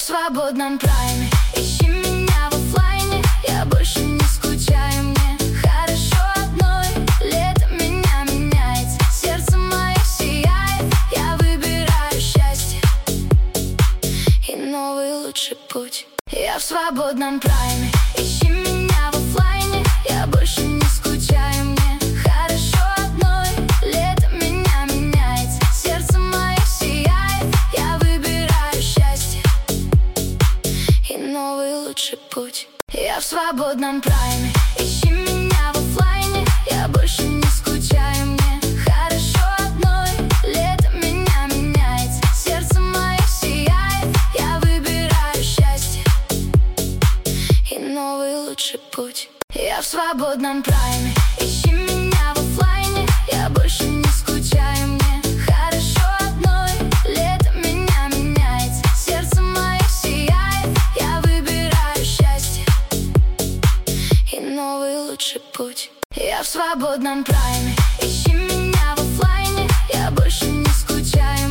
в свободном прайме. Ищи меня в оффлайне, я больше не скучаю, мне хорошо одной. Лето меня меняет, сердце мое сияет. Я выбираю счастье и новый лучший путь. Я в свободном прайме. Ищи меня в оффлайне, я больше не скучаю, мне хорошо одной. Лето меня меняет, сердце мое сияет. Я выбираю счастье и новый лучший путь. Я в свободном прайме. Ищи меня в оффлайне, я больше не скучаю, мне хорошо одной. Лето меня меняет, сердце мое сияет. Я выбираю счастье и новый лучший путь. Я в свободном прайме. Ищи меня в оффлайне, я больше не скучаю, мне хорошо одной. Лето меня меняет, сердце мое сияет. Я выбираю счастье и новый лучший путь. Я в свободном прайме. Ищи